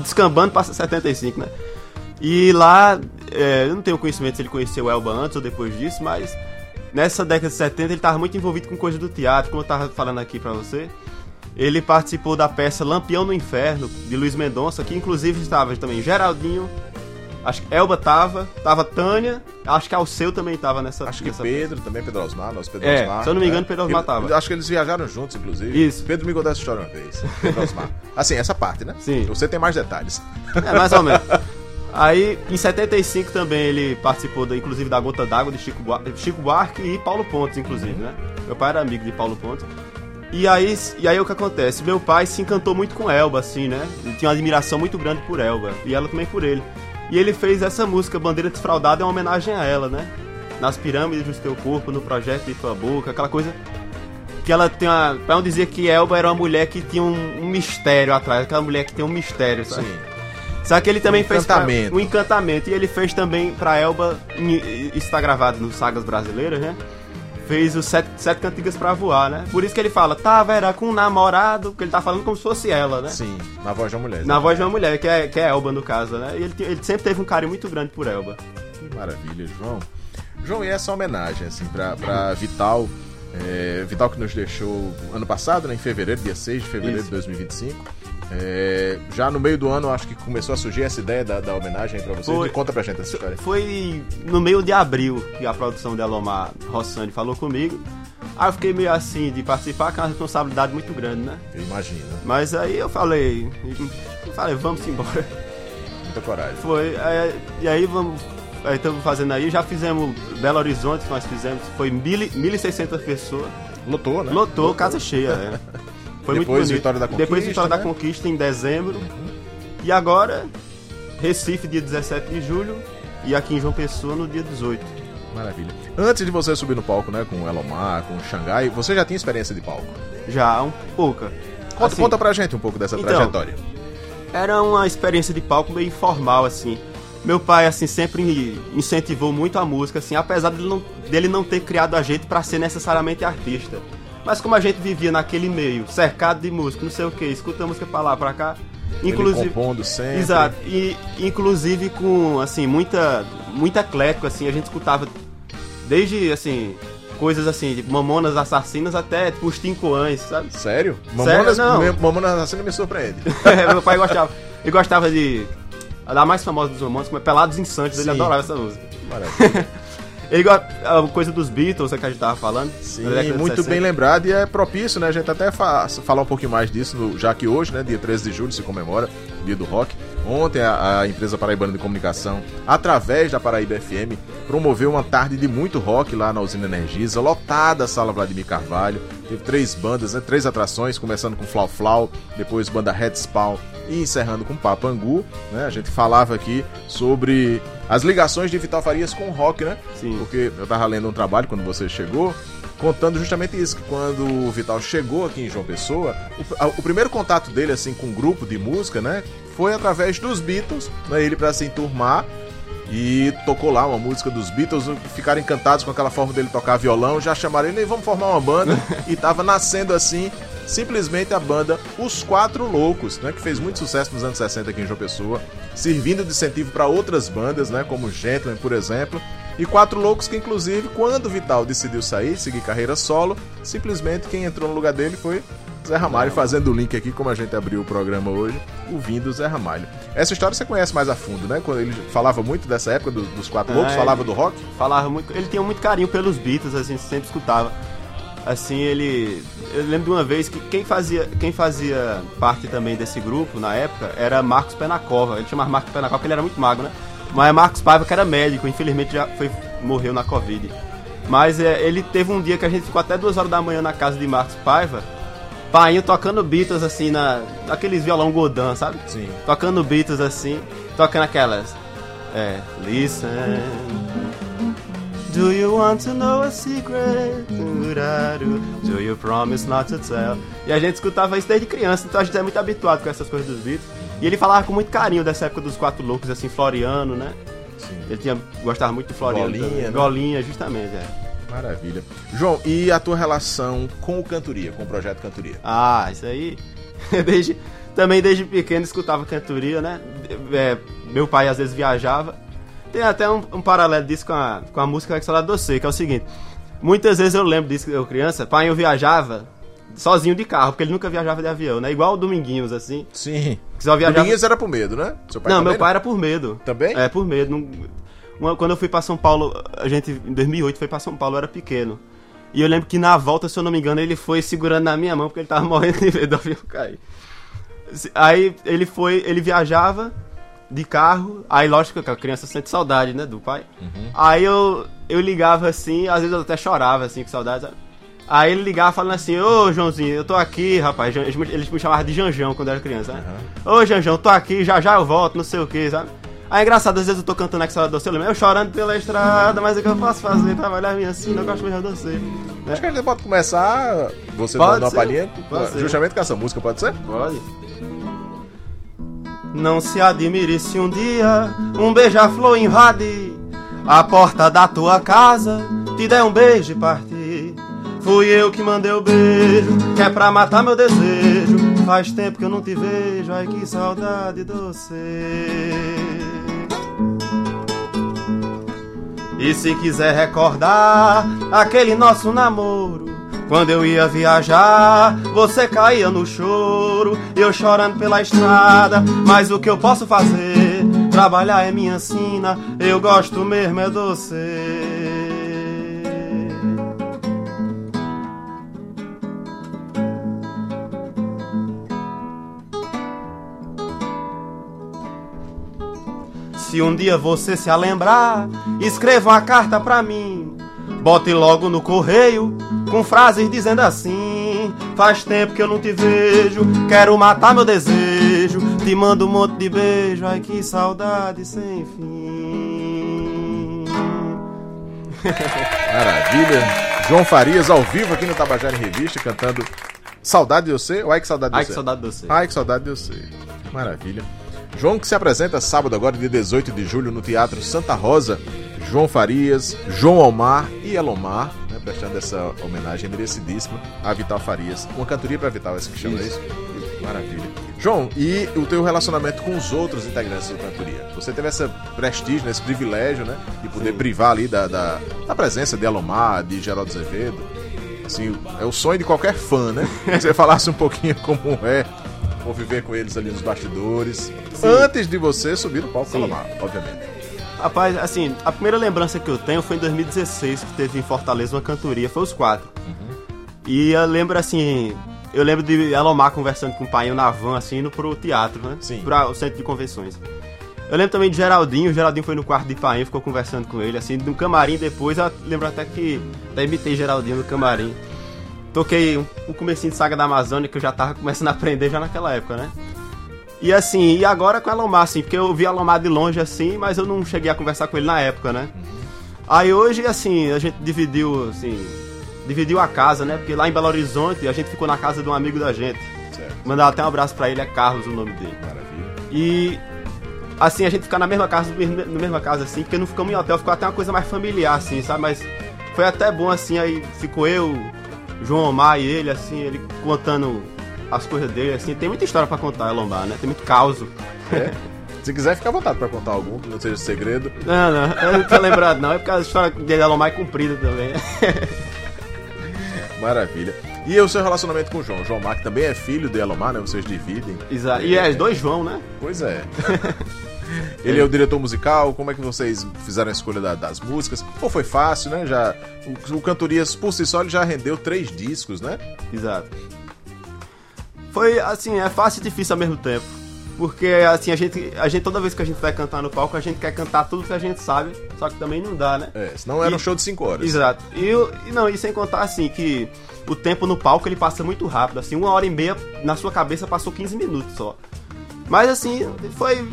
descambando para 75, né? E lá, eu não tenho conhecimento se ele conheceu o Elba antes ou depois disso, mas nessa década de 70 ele estava muito envolvido com coisa do teatro, como eu estava falando aqui para você. Ele participou da peça Lampião no Inferno, de Luiz Mendonça, que inclusive estava também Geraldinho, acho que Elba tava Tânia, acho que Alceu também estava nessa. Acho que nessa Pedro, também Pedro Osmar, nosso Pedro Osmar. Se eu não me engano, Pedro Osmar tava. Acho que eles viajaram juntos, inclusive. Isso. Pedro me contou essa história uma vez. Pedro Osmar. Assim, essa parte, né? Sim. Você tem mais detalhes. Mais ou menos. Aí, em 75 também ele participou, inclusive, da Gota d'Água de Chico Buarque e Paulo Pontes, inclusive, né? Meu pai era amigo de Paulo Pontes. E aí o que acontece? Meu pai se encantou muito com Elba, assim, né? Ele tinha uma admiração muito grande por Elba, e ela também por ele. E ele fez essa música, Bandeira Desfraldada, é uma homenagem a ela, né? Nas pirâmides do teu corpo, no projeto de tua boca, aquela coisa que ela tem uma... Pra não dizer que Elba era uma mulher que tinha um mistério atrás, aquela mulher que tem um mistério, sabe? Sim. Só que ele também fez um encantamento, e ele fez também pra Elba, isso está gravado nos Sagas Brasileiras, né? Fez os sete cantigas pra voar, né? Por isso que ele fala, era com um namorado, porque ele tá falando como se fosse ela, né? Sim, na voz de uma mulher. Na voz de uma mulher, que é Elba, no caso, né? E ele sempre teve um carinho muito grande por Elba. Que maravilha, João. João, e essa homenagem, assim, pra Vital, Vital que nos deixou ano passado, né? Em fevereiro, dia 6 de fevereiro de 2025. Já no meio do ano, acho que começou a surgir essa ideia da homenagem pra vocês. Conta pra gente essa história. Foi no meio de abril que a produção de Elomar Rossani falou comigo. Aí eu fiquei meio assim de participar, que é uma responsabilidade muito grande, né? Eu imagino. Mas aí eu falei, vamos embora. Muita coragem. E aí estamos fazendo aí, já fizemos Belo Horizonte, que nós fizemos, foi 1.600 pessoas. Lotou, né? Lotou, casa cheia, Foi depois muito bonito. Vitória da Conquista, depois Vitória da Conquista em dezembro. E agora, Recife, dia 17 de julho. E aqui em João Pessoa, no dia 18. Maravilha. Antes de você subir no palco, né, com o Elomar, com o Xangai, você já tinha experiência de palco? Já, pouca. Conta pra gente um pouco dessa trajetória. Era uma experiência de palco meio informal, assim. Meu pai, assim, sempre incentivou muito a música, assim, apesar dele não ter criado a gente pra ser necessariamente artista. Mas como a gente vivia naquele meio, cercado de música, não sei o que, escuta música pra lá, pra cá. Inclusive, ele compondo sempre. Exato. E inclusive com, assim, muito eclético, assim, a gente escutava desde, assim, coisas assim, de Mamonas Assassinas até tipo, os Tincoãs, sabe? Sério? Mamonas Assassinas me surpreende. Meu pai gostava. Ele gostava de... A da mais famosa dos Mamonas, como é Pelados Insanos, ele adorava essa música. Maravilha. Ele gosta a coisa dos Beatles, que a gente tava falando. Sim, muito bem lembrado, e é propício, né? A gente até falar um pouquinho mais disso, já que hoje, né, dia 13 de julho, se comemora o Dia do Rock. Ontem a empresa paraibana de comunicação, através da Paraíba FM, promoveu uma tarde de muito rock lá na Usina Energisa, lotada a Sala Vladimir Carvalho. Teve 3 bandas, né, 3 atrações, começando com Flau Flau, depois banda Red Spawn e encerrando com Papangu, né? A gente falava aqui sobre as ligações de Vital Farias com o rock, né? Sim. Porque eu tava lendo um trabalho quando você chegou, contando justamente isso, que quando o Vital chegou aqui em João Pessoa, o primeiro contato dele, assim, com um grupo de música, né, foi através dos Beatles, né, ele pra se enturmar, e tocou lá uma música dos Beatles, ficaram encantados com aquela forma dele tocar violão, já chamaram ele, vamos formar uma banda, e tava nascendo assim, simplesmente a banda Os Quatro Loucos, né, que fez muito sucesso nos anos 60 aqui em João Pessoa, servindo de incentivo para outras bandas, né, como Gentleman, por exemplo, e Quatro Loucos que, inclusive, quando o Vital decidiu sair, seguir carreira solo, simplesmente quem entrou no lugar dele foi Zé Ramalho, fazendo o link aqui, como a gente abriu o programa hoje, ouvindo o Zé Ramalho. Essa história você conhece mais a fundo, né? Quando ele falava muito dessa época dos Quatro Loucos, falava do rock? Falava muito, ele tinha muito carinho pelos Beatles, a gente sempre escutava. Assim, eu lembro de uma vez que quem fazia parte também desse grupo, na época, era Marcos Penacova. Ele chamava Marcos Penacova porque ele era muito magro, né? Mas Marcos Paiva, que era médico, infelizmente morreu na Covid. Mas ele teve um dia que a gente ficou até 2 horas da manhã na casa de Marcos Paiva, painho tocando Beatles assim, naqueles violão Godin, sabe? Sim. Tocando Beatles assim, tocando aquelas. Listen. Do you want to know a secret? Do you promise not to tell? E a gente escutava isso desde criança, então a gente é muito habituado com essas coisas dos Beatles. E ele falava com muito carinho dessa época dos Quatro Loucos, assim, Floriano, né? Sim. Ele gostava muito de Floriano. Golinha, né? Golinha, justamente, Maravilha. João, e a tua relação com o Cantoria, com o projeto Cantoria? Isso aí Também desde pequeno escutava cantoria, né? Meu pai às vezes viajava. Tem até um paralelo disso com a música Ai Que Saudade de Você, que é o seguinte. Muitas vezes eu lembro disso, eu criança, pai, eu viajava sozinho de carro, porque ele nunca viajava de avião, né? Igual o Dominguinhos, assim. Sim. Que só viajava... Dominguinhos era por medo, né? Seu pai não, meu pai era por medo. Também? É, por medo. Quando eu fui pra São Paulo, a gente em 2008 foi pra São Paulo, eu era pequeno. E eu lembro que na volta, se eu não me engano, ele foi segurando na minha mão, porque ele tava morrendo de medo do avião cair. Aí ele viajava de carro, aí lógico que a criança sente saudade, né, do pai. Uhum. Aí eu ligava assim, às vezes eu até chorava assim, com saudade, sabe? Aí ele ligava falando assim, ô Joãozinho, eu tô aqui, rapaz. Eles me chamavam de Janjão quando eu era criança, né? Uhum. Ô Janjão, tô aqui, já eu volto, não sei o que, sabe? Aí é engraçado, às vezes eu tô cantando Ai Que Saudade de Você, eu chorando pela estrada, mas o que eu posso fazer? Trabalhar minha assim, não gosto mesmo de você. Né? Acho que a gente pode começar, você dando uma palhinha, justamente com essa música, pode ser? Pode. Não se admire se um dia um beija-flor invade a porta da tua casa, te der um beijo e partir. Fui eu que mandei o beijo, que é pra matar meu desejo. Faz tempo que eu não te vejo, ai que saudade de você. E se quiser recordar aquele nosso namoro, quando eu ia viajar, você caía no choro, eu chorando pela estrada. Mas o que eu posso fazer? Trabalhar é minha sina, eu gosto mesmo é de você. Se um dia você se lembrar, escreva uma carta pra mim. Bote logo no correio, com frases dizendo assim: faz tempo que eu não te vejo, quero matar meu desejo. Te mando um monte de beijo, ai que saudade sem fim. Maravilha. João Farias ao vivo aqui no Tabajara em Revista, cantando Saudade de Você ou Ai Que Saudade de Você? Ai Que Saudade de Você. Ai Que Saudade de Você. Maravilha. João que se apresenta sábado agora, dia 18 de julho, no Teatro Santa Rosa. João Farias, João Almar e Elomar, né, prestando essa homenagem merecidíssima a Vital Farias. Uma cantoria para Vital, essa que chama isso? Maravilha. João, e o teu relacionamento com os outros integrantes da cantoria? Você teve esse prestígio, né, esse privilégio, né, de poder privar ali da presença de Elomar, de Geraldo Azevedo. Assim, é o sonho de qualquer fã, né? Que você falasse um pouquinho como é conviver com eles ali nos bastidores. Sim. Antes de você subir no palco Elomar, obviamente. Rapaz, assim, a primeira lembrança que eu tenho foi em 2016, que teve em Fortaleza uma cantoria, foi os 4. Uhum. E eu lembro assim, de Elomar conversando com o pai na van, assim, indo pro teatro, né? Sim. Para o centro de convenções. Eu lembro também de Geraldinho, o Geraldinho foi no quarto de Painho, ficou conversando com ele, assim, no camarim depois, eu lembro até imitei Geraldinho no camarim. Toquei um comecinho de Saga da Amazônia, que eu já tava começando a aprender já naquela época, né? E assim, e agora com a Elomar, assim, porque eu vi a Elomar de longe, assim, mas eu não cheguei a conversar com ele na época, né? Uhum. Aí hoje, assim, a gente dividiu a casa, né? Porque lá em Belo Horizonte, a gente ficou na casa de um amigo da gente. Certo. Mandar até um abraço pra ele, é Carlos o nome dele. Maravilha. E, assim, a gente ficar na mesma casa, assim, porque não ficamos em hotel, ficou até uma coisa mais familiar, assim, sabe? Mas foi até bom, assim, aí ficou eu, João Omar e ele, assim, ele contando as coisas dele, assim, tem muita história pra contar, Elomar, né? Tem muito caos. É. Se quiser, fica à vontade pra contar algum, que não seja segredo. Não, eu não tô lembrado não, é porque a história de Elomar é comprida também. Maravilha. E o seu relacionamento com o João? João Mar, que também é filho de Elomar, né? Vocês dividem. Exato, e é dois João, né? Pois é. Ele é o diretor musical, como é que vocês fizeram a escolha das músicas? Ou foi fácil, né? Já, o Cantorias, por si só, ele já rendeu 3 discos, né? Exato. Foi, assim, é fácil e difícil ao mesmo tempo. Porque, assim, a gente toda vez que a gente vai cantar no palco, a gente quer cantar tudo que a gente sabe, só que também não dá, né? É, senão era um show de 5 horas. Exato. E sem contar, assim, que o tempo no palco, ele passa muito rápido, assim, 1h30, na sua cabeça, passou 15 minutos só. Mas, assim, foi...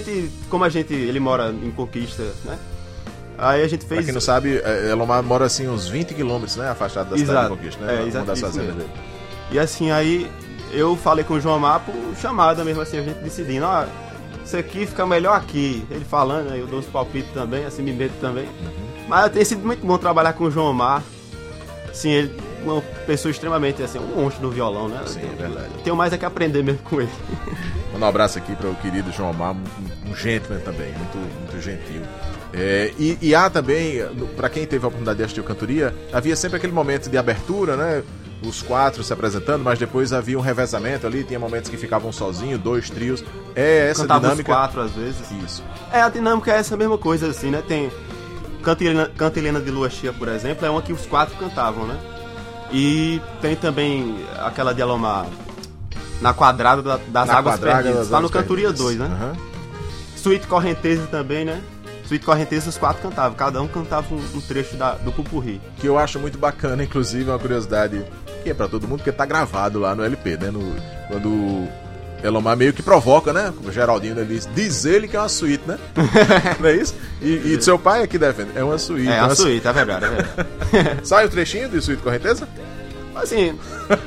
ele mora em Conquista, né? Aí a gente fez... Pra quem não sabe, Elomar mora, assim, uns 20 quilômetros, né? Afastado da cidade de Conquista, né? Exato. Uma das fazendas dele. E, assim, aí... Eu falei com o João Amar por chamada mesmo, assim, a gente decidindo, isso aqui fica melhor aqui. Ele falando, eu dou os palpites também, assim, me meto também. Mas tem sido muito bom trabalhar com o João Amar. Assim, uma pessoa extremamente, assim, um monstro no violão, né? Sim, é verdade. Tenho mais é que aprender mesmo com ele. Manda um abraço aqui para o querido João Omar, um gentleman também, muito gentil. E há também, para quem teve a oportunidade de assistir o Cantoria, havia sempre aquele momento de abertura, né? Os 4 se apresentando, mas depois havia um revezamento ali, tinha momentos que ficavam sozinhos, 2 trios. É essa Cantava dinâmica. Os 4 às vezes. Isso. A dinâmica é essa mesma coisa, assim, né? Tem Cantilena de Lua Cheia, por exemplo, é uma que os 4 cantavam, né? E tem também aquela de Alomar na Quadrada das Águas Perdidas, tá no Cantoria 2, né? Uhum. Suíte Correnteza também, né? Suíte Correnteza os 4 cantavam, cada um cantava um trecho do Pupurri. Que eu acho muito bacana, inclusive, uma curiosidade que é pra todo mundo, porque tá gravado lá no LP, né? Quando Elomar meio que provoca, né? O Geraldinho ali diz ele que é uma suíte, né? Não é isso? E do seu pai aqui defende. É uma suíte. É uma suíte, é verdade, é verdade. Sai o trechinho de Suíte Correnteza? Assim.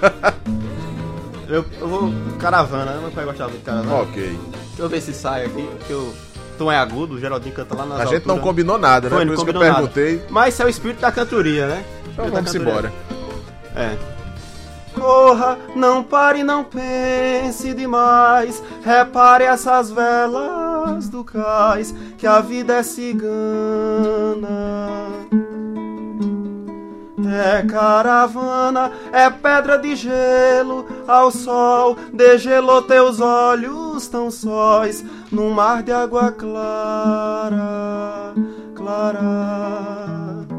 eu vou. Caravana, né? Meu pai gostava muito de caravana. Ok. Deixa eu ver se sai aqui, porque o tom é agudo, o Geraldinho canta lá nas A gente alturas. não combinou nada, né? Foi, Por isso que eu nada. perguntei. Mas isso é o espírito da cantoria, né? Então vamos embora. É. Corra, não pare, não pense demais. Repare essas velas do cais, que a vida é cigana. É caravana, é pedra de gelo, ao sol degelou teus olhos tão sóis, num mar de água clara, clara.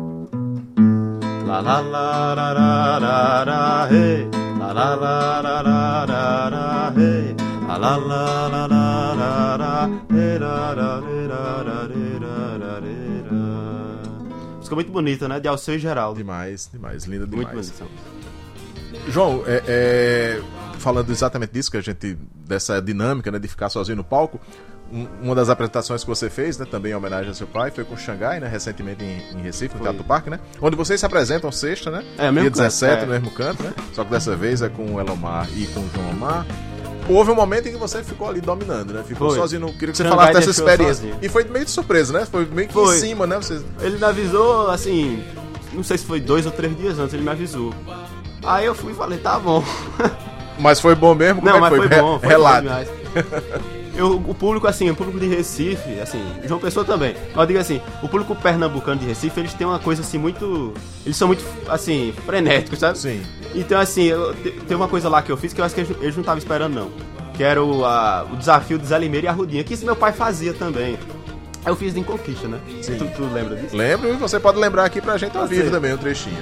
La la la la la la la hey, la la la la la la la hey, la la la la la la la hey, la la la la la. Ficou muito bonita, né? De Alceu e Geraldo. Demais, linda demais. Muito bonita. João, falando exatamente disso, dessa dinâmica, né, de ficar sozinho no palco, uma das apresentações que você fez, né, também em homenagem ao seu pai, foi com o Xangai, né, recentemente em Recife, no Teatro Parque, né, onde vocês se apresentam sexta, né, dia 17, no mesmo canto, né, só que dessa vez é com o Elomar e com o João Omar. Houve um momento em que você ficou ali dominando, né? Ficou sozinho. Queria que você falasse dessa experiência. Sozinho. E foi meio de surpresa, né? Foi meio que em cima, né? Ele me avisou, assim, não sei se foi 2 ou 3 dias antes, ele me avisou. Aí eu fui e falei, tá bom. Mas foi bom mesmo? Não, mas foi bom. Foi Relato. O público, assim, o público de Recife, assim, João Pessoa também. Eu digo assim, o público pernambucano de Recife, eles têm uma coisa assim muito... Eles são muito, assim, frenéticos, sabe? Sim. Então, assim, tem uma coisa lá que eu fiz que eu acho que eles não estavam esperando, não. Que era o desafio do Zé Limeira e a Rudinha, que isso meu pai fazia também. Aí eu fiz em Conquista, né? Sim. Tu lembra disso? Lembro, e você pode lembrar aqui pra gente ao vivo também, um trechinho.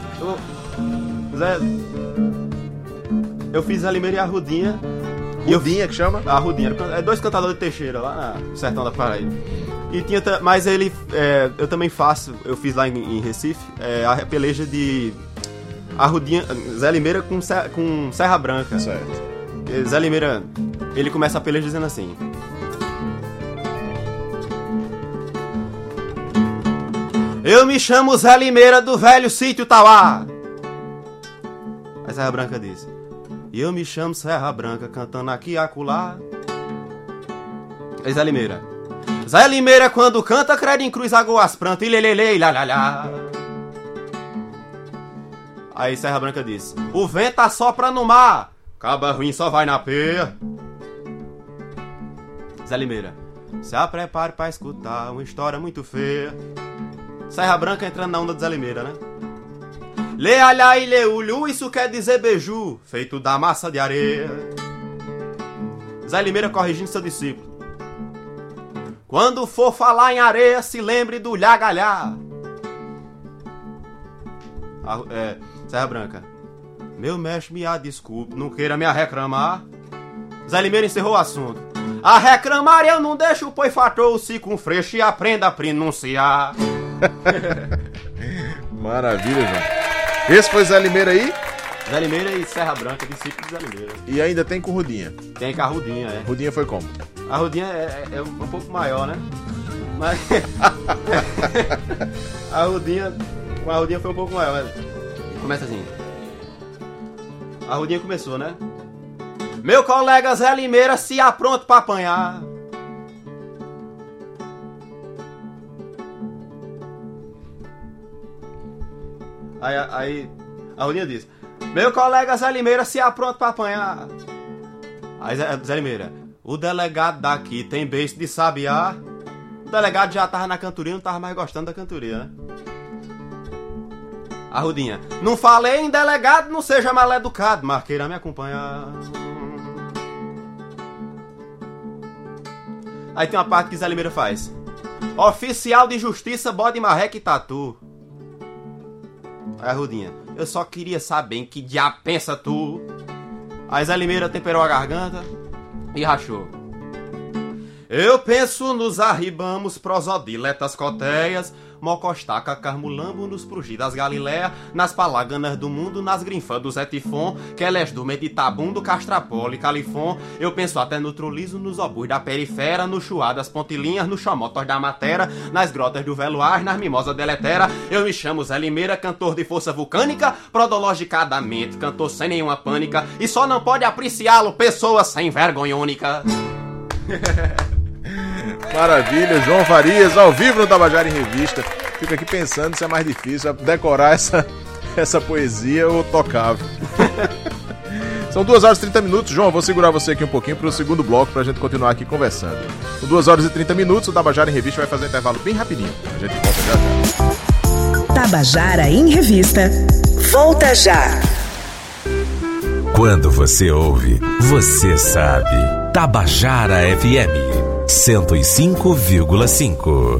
Eu fiz Zé Limeira e a Rudinha. Rudinha que chama? A Rudinha. É 2 cantadores de Teixeira, lá no sertão da Paraíba. E tinha, mas ele, eu também faço, eu fiz lá em Recife, a peleja de a Rudinha, Zé Limeira com Serra Branca. Certo. Zé Limeira, ele começa a peleja dizendo assim: eu me chamo Zé Limeira do velho sítio Tauá. Aí Serra Branca diz: e eu me chamo Serra Branca, cantando aqui e acolá. Aí Zé Limeira: Zé Limeira quando canta, crede em cruz, agoas pranto, ilelele, ilalhalá. Aí Serra Branca diz: o vento assopra no mar, caba ruim só vai na peia. Zé Limeira: se a prepare pra escutar uma história muito feia. Serra Branca entrando na onda de Zé Limeira, né? Lê alhá e lê ulhu, isso quer dizer beiju, feito da massa de areia. Zé Limeira corrigindo seu discípulo: quando for falar em areia, se lembre do lhagalhá. Serra Branca: meu mestre, me desculpe, não queira me reclamar. Zé Limeira encerrou o assunto: a reclamar eu não deixo, pois fatou-se com freixo e aprenda a pronunciar. Maravilha, João. Esse foi Zé Limeira aí? Zé Limeira e Serra Branca, discípulo de Zé Limeira. E ainda tem com Rudinha? Tem com a Rudinha, é. Rudinha foi como? A Rudinha é um pouco maior, né? Mas... a Rudinha foi um pouco maior. Começa assim. A Rudinha começou, né? Meu colega Zé Limeira se apronta pra apanhar. A Rudinha diz: meu colega Zé Limeira se apronta pra apanhar. Aí Zé Limeira: o delegado daqui tem beijo de sabiá. O delegado já tava na cantoria, não tava mais gostando da cantoria, né? A Rudinha: não falei em delegado, não seja mal educado, mas queira me acompanhar. Aí tem uma parte que Zé Limeira faz: oficial de justiça, bode marreca e tatu. Aí a Rudinha: eu só queria saber em que diabo pensa tu. Aí Zé Limeira temperou a garganta e rachou: eu penso nos arribamos, prosodiletas coteias, mocostaca, carmulambo, nos prugir das Galileia, nas palaganas do mundo, nas grinfas do Zé Tifon, quelés do Meditabundo, Castrapole, Califon. Eu penso até no troliso, nos obus da perifera, no chuá das pontilinhas, nos chomotos da matera, nas grotas do veluar, nas mimosas deletera. Eu me chamo Zé Limeira, cantor de força vulcânica, prodologicadamente, cantor sem nenhuma pânica, e só não pode apreciá-lo pessoa sem vergonhônica. Maravilha, João Farias, ao vivo no Tabajara em Revista. Fico aqui pensando se é mais difícil decorar essa poesia ou tocável. São 2 horas e 30 minutos. João, vou segurar você aqui um pouquinho para o segundo bloco pra gente continuar aqui conversando. Com 2 horas e 30 minutos, o Tabajara em Revista vai fazer um intervalo bem rapidinho. A gente volta já. Tabajara em Revista. Volta já. Quando você ouve, você sabe. Tabajara FM 105,5.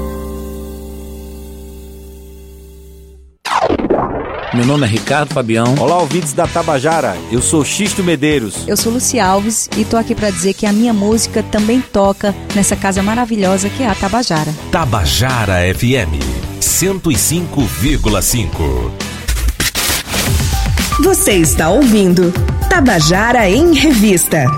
Meu nome é Ricardo Fabião. Olá, ouvintes da Tabajara. Eu sou Xisto Medeiros. Eu sou Luci Alves e tô aqui pra dizer que a minha música também toca nessa casa maravilhosa que é a Tabajara. Tabajara FM 105,5. Você está ouvindo Tabajara em Revista.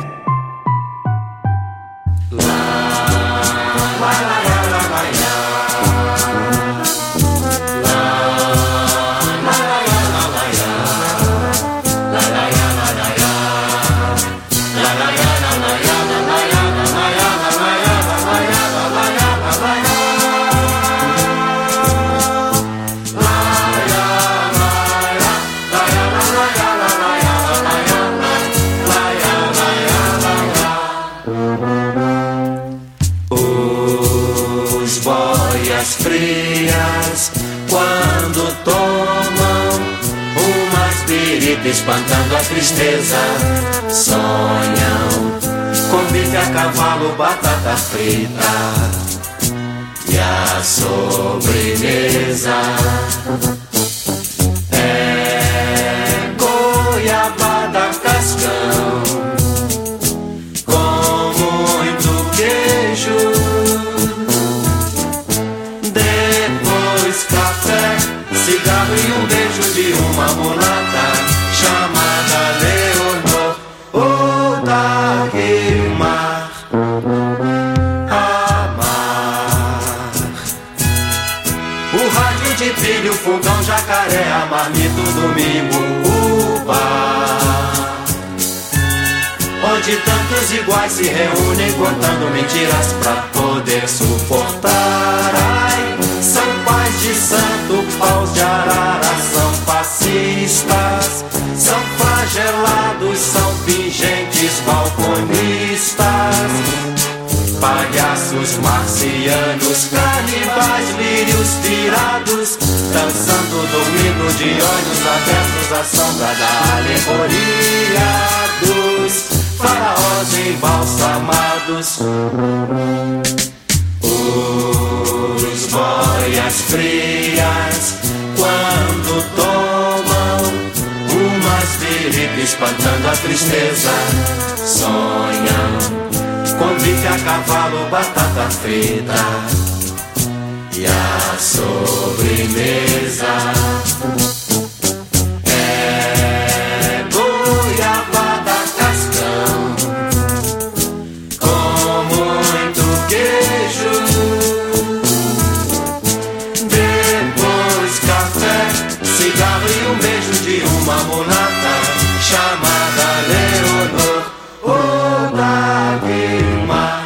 Quando tomam uma espírita espantando a tristeza, sonham com bife a cavalo, batata frita e a sobremesa é goiabada cascão com muito queijo. Cigarro e um beijo de uma mulata chamada Leonor. O Dagmar amar. O rádio de pilha, o fogão, jacaré, a marmita, o domingo, o bar onde tantos iguais se reúnem contando mentiras pra poder suportar. Ai, são pais de santo, paus de arara, são fascistas, são flagelados, são pingentes balconistas, palhaços marcianos, canibais, lírios tirados, dançando, dormindo de olhos abertos à sombra da alegoria dos faraós embalsamados. Os boias frias, quando tomam umas biricas espantando a tristeza, sonham com bife a cavalo, batata frita e a sobremesa é goiabada cascão com muito queijo. Depois café, cigarro e um beijo de uma mulata chamada Leonor. O Dagmar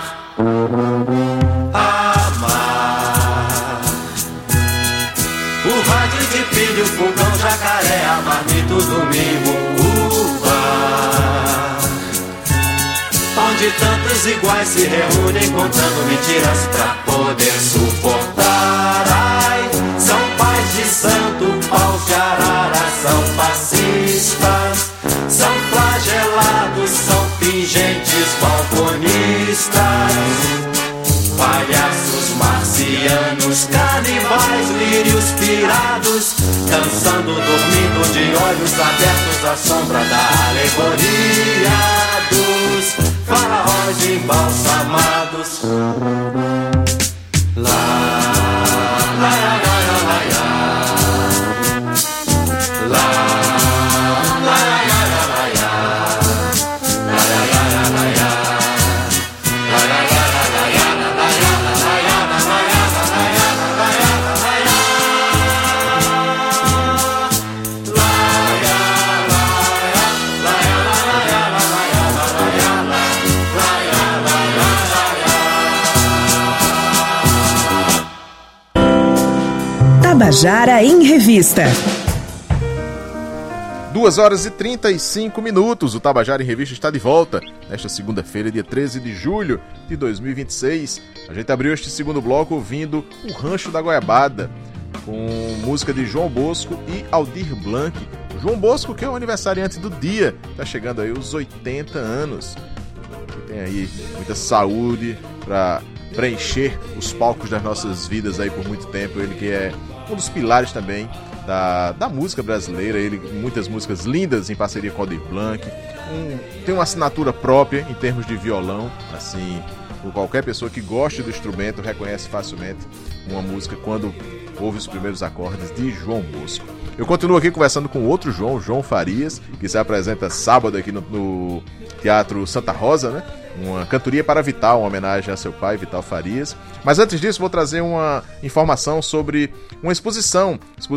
amar. O rádio de pilha, o fogão, jacaré, a marmita, certo domingo o bar, onde tantos iguais se reúnem contando mentiras pra poder suportar. Ai, são pais de santo, paus de arara, são fascistas, são flagelados, são pingentes balconistas, palhaços marcianos, canibais, lírios pirados, dançando, dormindo de olhos abertos à sombra da alegoria dos faraós embalsamados. Tabajara em Revista. 2h35. O Tabajara em Revista está de volta nesta segunda-feira, dia 13 de julho de 2026. A gente abriu este segundo bloco ouvindo O Rancho da Goiabada, com música de João Bosco e Aldir Blanc. João Bosco, que é o aniversariante do dia, está chegando aí os 80 anos. Tem aí muita saúde para preencher os palcos das nossas vidas aí por muito tempo. Ele que é um dos pilares também da música brasileira. Ele muitas músicas lindas em parceria com Aldir Blanc. Tem uma assinatura própria em termos de violão, assim, qualquer pessoa que goste do instrumento reconhece facilmente uma música quando ouve os primeiros acordes de João Bosco. Eu continuo aqui conversando com outro João Farias, que se apresenta sábado aqui no Teatro Santa Rosa, né? Uma cantoria para Vital, uma homenagem a seu pai, Vital Farias. Mas antes disso, vou trazer uma informação sobre uma exposição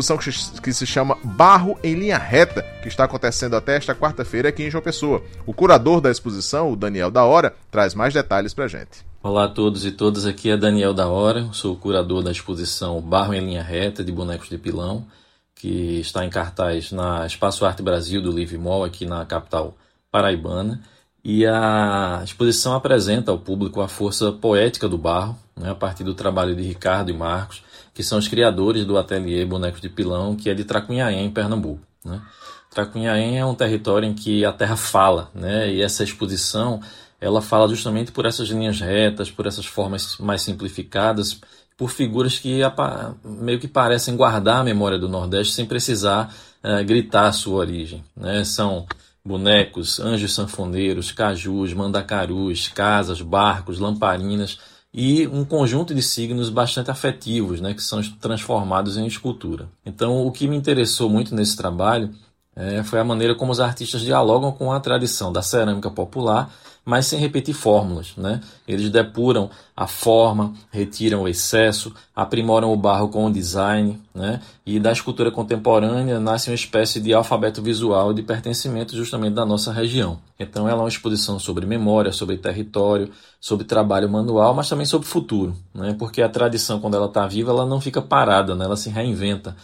que se chama Barro em Linha Reta, que está acontecendo até esta quarta-feira aqui em João Pessoa. O curador da exposição, o Daniel da Hora, traz mais detalhes pra gente. Olá a todos e todas, aqui é Daniel da Hora, sou o curador da exposição Barro em Linha Reta de bonecos de pilão, que está em cartaz na Espaço Arte Brasil do Livre Mall, aqui na capital paraibana. E a exposição apresenta ao público a força poética do barro, né, a partir do trabalho de Ricardo e Marcos, que são os criadores do ateliê Bonecos de Pilão, que é de Tracunhaém, em Pernambuco. Né. Tracunhaém é um território em que a terra fala, né, e essa exposição ela fala justamente por essas linhas retas, por essas formas mais simplificadas, por figuras que meio que parecem guardar a memória do Nordeste sem precisar gritar a sua origem. Né. São bonecos, anjos sanfoneiros, cajus, mandacarus, casas, barcos, lamparinas e um conjunto de signos bastante afetivos, né, que são transformados em escultura. Então, o que me interessou muito nesse trabalho foi a maneira como os artistas dialogam com a tradição da cerâmica popular, mas sem repetir fórmulas, né? Eles depuram a forma, retiram o excesso, aprimoram o barro com o design, né? E da escultura contemporânea nasce uma espécie de alfabeto visual de pertencimento justamente da nossa região. Então ela é uma exposição sobre memória, sobre território, sobre trabalho manual, mas também sobre futuro, né? Porque a tradição, quando ela está viva, ela não fica parada, né? Ela se reinventa.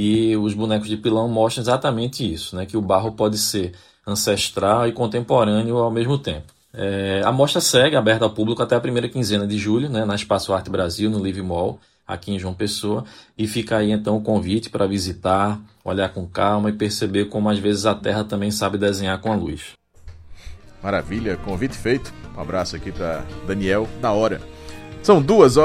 E os bonecos de pilão mostram exatamente isso, né? Que o barro pode ser ancestral e contemporâneo ao mesmo tempo. A mostra segue aberta ao público até a primeira quinzena de julho, né, na Espaço Arte Brasil, no Livre Mall, aqui em João Pessoa, e fica aí então o convite para visitar, olhar com calma e perceber como às vezes a terra também sabe desenhar com a luz. Maravilha, convite feito. Um abraço aqui para Daniel da Hora. São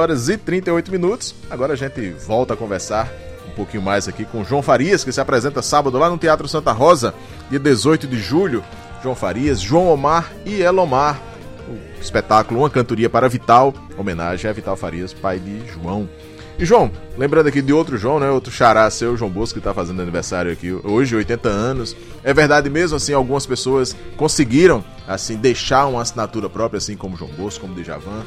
2h38. Agora a gente volta a conversar um pouquinho mais aqui com João Farias, que se apresenta sábado lá no Teatro Santa Rosa, dia 18 de julho. João Farias, João Omar e Elomar. O espetáculo Uma Cantoria para Vital, homenagem a Vital Farias, pai de João. E João, lembrando aqui de outro João, né? Outro xará seu, João Bosco, que está fazendo aniversário aqui hoje, 80 anos. É verdade mesmo, assim, algumas pessoas conseguiram, assim, deixar uma assinatura própria, assim, como João Bosco, como Djavan?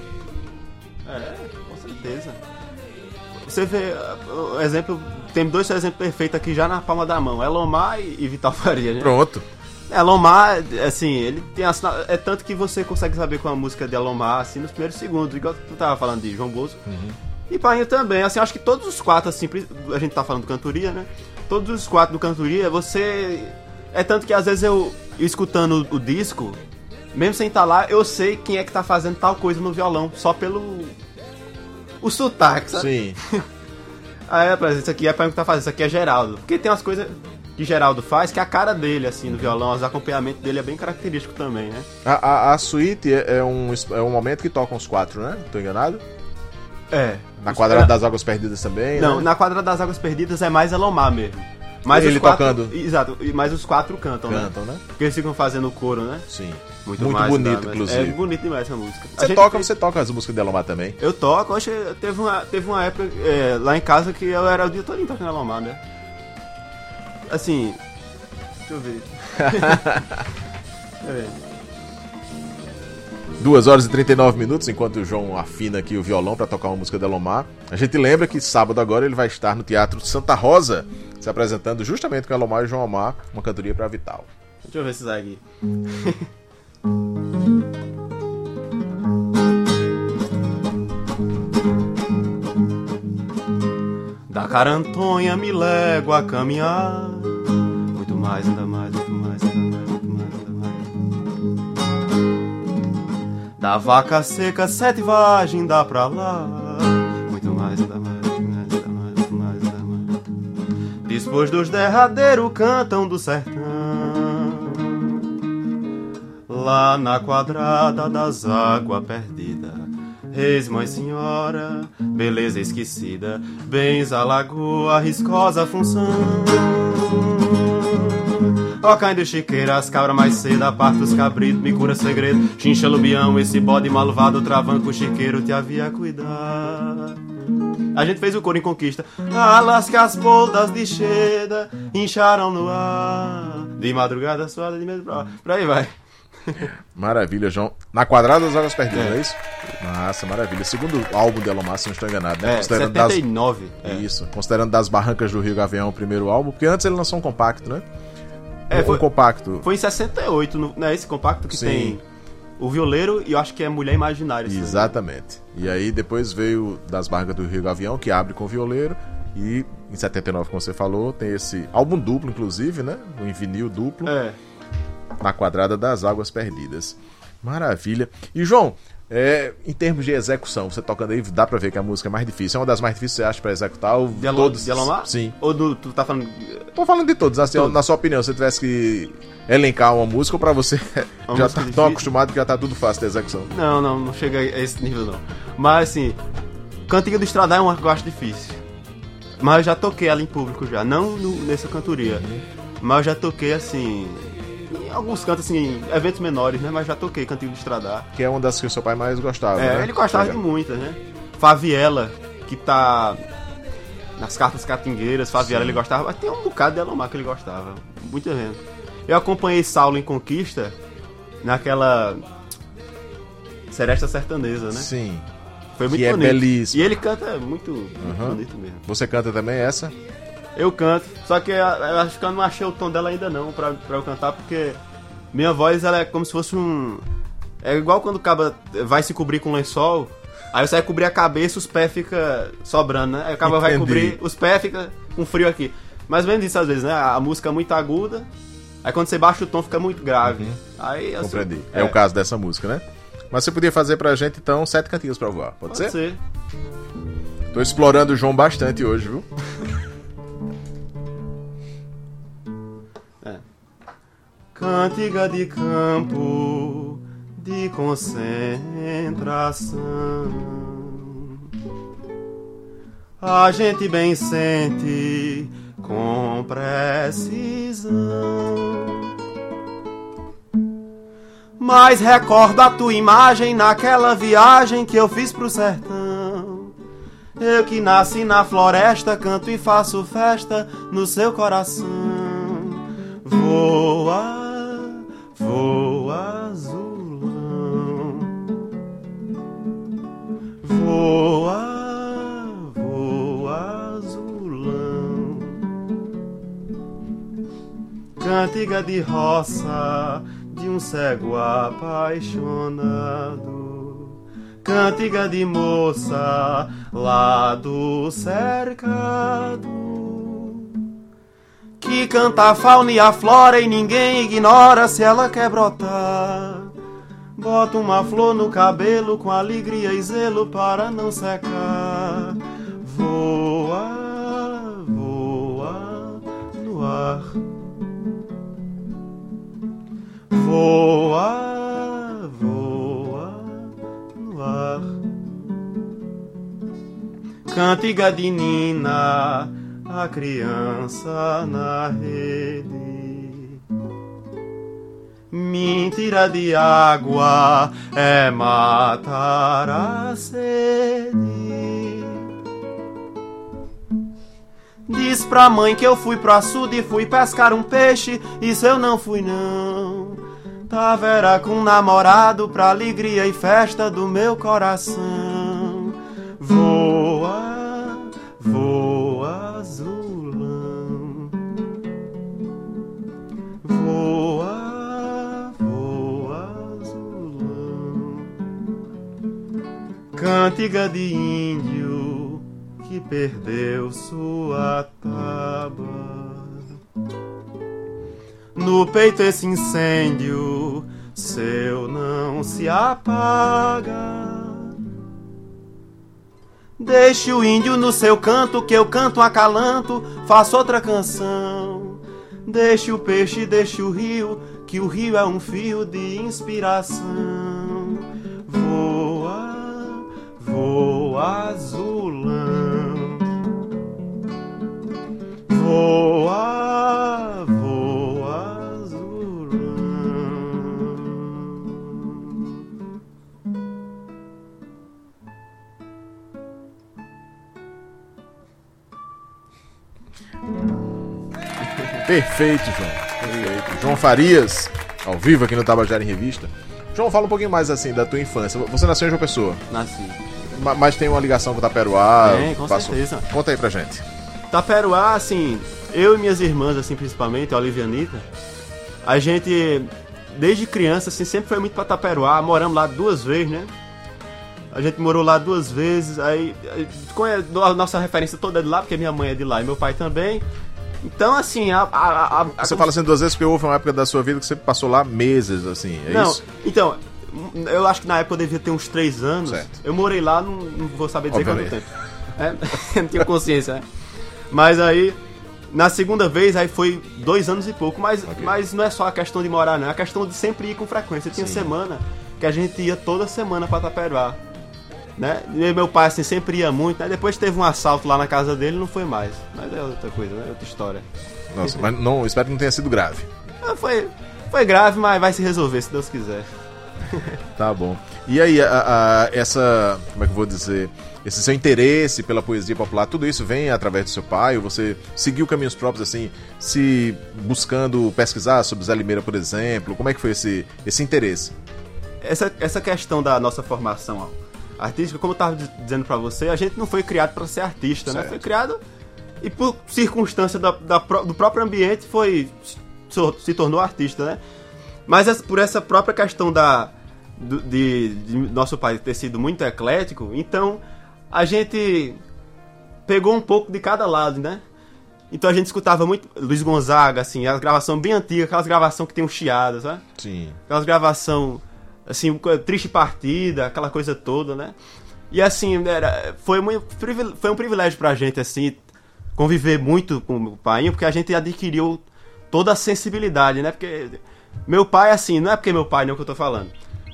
Com certeza. Você vê, o exemplo, tem dois exemplos perfeitos aqui já na palma da mão, Elomar e Vital Farias, né? Pronto. Elomar, assim, ele tem assinado, é tanto que você consegue saber com a música de Elomar, assim, nos primeiros segundos, igual tu tava falando de João Bosco. E Painho também, assim, acho que todos os quatro, assim, a gente tá falando de cantoria, né? Todos os quatro do cantoria, você É tanto que às vezes eu escutando o disco, mesmo sem estar lá, eu sei quem é que tá fazendo tal coisa no violão, só pelo o sotaque, sabe? Sim. Aí, por exemplo, isso aqui é pra mim que tá fazendo, isso aqui é Geraldo. Porque tem umas coisas que Geraldo faz que é a cara dele, assim, no violão, os acompanhamentos dele é bem característico também, né? A suíte é um momento que tocam os 4, né? Tô enganado? É. Na Quadrada das Águas Perdidas também, Não, né? na Quadrada das Águas Perdidas é mais Elomar mesmo. Mas Ele os 4, tocando. Exato, mas os 4 cantam, Cantam, né? Porque eles ficam fazendo o coro, né? Sim. Muito bonito, mais, inclusive. É bonito demais essa música. Você toca as músicas de Elomar também? Eu toco, acho que teve uma época lá em casa que eu era o dia todo tocando Elomar, né? Assim, deixa eu ver. 2 horas e 39 minutos, enquanto o João afina aqui o violão para tocar uma música de Elomar. A gente lembra que sábado agora ele vai estar no Teatro Santa Rosa, se apresentando justamente com Elomar e João Omar, uma cantoria para Vital. Deixa eu ver se sai aqui. Da Carantonha me lego a caminhar, muito mais, ainda mais, muito mais, ainda mais, muito mais, ainda mais. Da Vaca Seca 7 vagens dá pra lá, muito mais, ainda mais, muito mais, ainda mais, muito mais, ainda mais. Depois dos derradeiros cantam do sertão, lá na Quadrada das Águas Perdidas. Reis, mãe, senhora, beleza esquecida, bens a lagoa, riscosa função. Ó, caindo chiqueira, as cabras mais cedo, aparta os cabritos, me cura segredo. Chincha lubião, esse bode malvado, travanco chiqueiro, te havia cuidar. A gente fez o coro em Conquista. Alas que as boldas de seda incharam no ar, de madrugada suada, de medo pra lá. Por aí vai. Maravilha, João. Na Quadrada das Águas Perdidas, é isso? Nossa, maravilha. Segundo álbum de Elomar, se não estou enganado, né? 79. Isso, considerando Das Barrancas do Rio Gavião o primeiro álbum, porque antes ele lançou um compacto, né? Foi, um compacto. Foi em 68, né? Esse compacto que tem o Violeiro e eu acho que é Mulher Imaginária. Exatamente. E aí depois veio Das Barrancas do Rio Gavião, que abre com o Violeiro. E em 79, como você falou, tem esse álbum duplo, inclusive, né? Um vinil duplo. Na Quadrada das Águas Perdidas. Maravilha. E João, em termos de execução, você tocando aí, dá pra ver que a música é mais difícil. É uma das mais difíceis, você acha, pra executar? De Elomar? Sim. Ou tu tá falando... Tô falando de todos. Assim, na sua opinião, se você tivesse que elencar uma música, ou pra você já tá tão acostumado que já tá tudo fácil de execução? Não chega a esse nível, não. Mas assim, Cantiga do Estradar é uma que eu acho difícil. Mas eu já toquei ela em público já, não nessa cantoria. Mas eu já toquei assim... em alguns cantos, assim, eventos menores, né? Mas já toquei Cantiga do Estradar. Que é uma das que o seu pai mais gostava, né? Ele gostava de muitas, né? Faviela, que tá nas Cartas Catingueiras, Faviela ele gostava. Mas tem um bocado de Elomar que ele gostava. Muita gente. Eu acompanhei Saulo em Conquista, naquela Seresta Sertaneza, né? Sim. Foi muito bonito. É belíssimo. E ele canta muito bonito mesmo. Você canta também essa? Eu canto, só que eu acho que eu não achei o tom dela ainda não pra eu cantar, porque minha voz ela é como se fosse um... É igual quando o cabo vai se cobrir com lençol, aí você vai cobrir a cabeça, os pés ficam sobrando, né? Aí o cabo vai cobrir, os pés ficam com frio aqui. Mais ou menos isso às vezes, né? A música é muito aguda, aí quando você baixa o tom fica muito grave. Aí, assim, compreendi. É o caso dessa música, né? Mas você podia fazer pra gente então 7 cantinhos pra voar, pode ser? Pode ser. Tô explorando o João bastante hoje, viu? Cantiga de campo, de concentração, a gente bem sente com precisão, mas recordo a tua imagem naquela viagem que eu fiz pro sertão. Eu que nasci na floresta, canto e faço festa no seu coração. Voa, voa azulão, voa, voa azulão. Cantiga de roça de um cego apaixonado, cantiga de moça lá do cercado. que canta a fauna e a flora e ninguém ignora se ela quer brotar. Bota uma flor no cabelo com alegria e zelo para não secar. Voa, voa no ar. Voa, voa no ar. Cantiga de Nina, a criança na rede. Mentira de água é matar a sede. Diz pra mãe que eu fui pro açude e fui pescar um peixe. Isso eu não fui não. Tava era com um namorado pra alegria e festa do meu coração. Voa, voa azulão. Voa, voa azulão. Cantiga de índio que perdeu sua taba. No peito esse incêndio seu não se apaga. Deixe o índio no seu canto, que eu canto acalanto, faço outra canção. Deixe o peixe, deixe o rio, que o rio é um fio de inspiração. Voa, voa azulão. Voa, voa azulão. Perfeito, João. Perfeito. João Farias, ao vivo aqui no Tabajara em Revista. João, fala um pouquinho mais assim da tua infância. Você nasceu em João Pessoa? Nasci. Mas tem uma ligação com o Taperoá? Tem, com certeza. Conta aí pra gente. Taperoá, assim, eu e minhas irmãs, assim, principalmente, a Olivia e a Anitta, a gente, desde criança, assim, sempre foi muito pra Taperoá. Moramos lá 2 vezes, né? A gente morou lá 2 vezes, aí a nossa referência toda é de lá, porque minha mãe é de lá e meu pai também. Então, assim, Você fala assim 2 vezes porque houve uma época da sua vida que você passou lá meses, assim, é não, isso? Então, eu acho que na época eu devia ter uns 3 anos. Certo. Eu morei lá, não vou saber dizer Obviamente. quanto tempo. Não tenho consciência, né? Mas aí, na segunda vez, aí foi 2 anos e pouco. Mas não é só a questão de morar, não. É a questão de sempre ir com frequência. Tinha semana que a gente ia toda semana pra Taperoá, né? E meu pai, assim, sempre ia muito, né? Depois teve um assalto lá na casa dele, não foi mais. Mas é outra coisa, né? Outra história. Nossa, mas não, espero que não tenha sido grave. Foi grave, mas vai se resolver, se Deus quiser. Tá bom. E aí, essa, como é que eu vou dizer, esse seu interesse pela poesia popular, tudo isso vem através do seu pai? Ou você seguiu caminhos próprios, assim, se buscando pesquisar sobre Zé Limeira, por exemplo? Como é que foi esse interesse? Essa questão da nossa formação artística, como eu estava dizendo pra você, a gente não foi criado para ser artista, certo, né? Foi criado e por circunstância do próprio ambiente se tornou artista, né? Mas por essa própria questão de nosso pai ter sido muito eclético, então a gente pegou um pouco de cada lado, né? Então a gente escutava muito Luiz Gonzaga, assim, a gravação bem antiga, aquelas gravações que tem um chiado, sabe? Sim. Aquelas gravação assim, Triste Partida, aquela coisa toda, né? E assim, foi um privilégio pra gente, assim, conviver muito com o pai, porque a gente adquiriu toda a sensibilidade, né? Porque meu pai, assim, não é porque meu pai não que eu tô falando,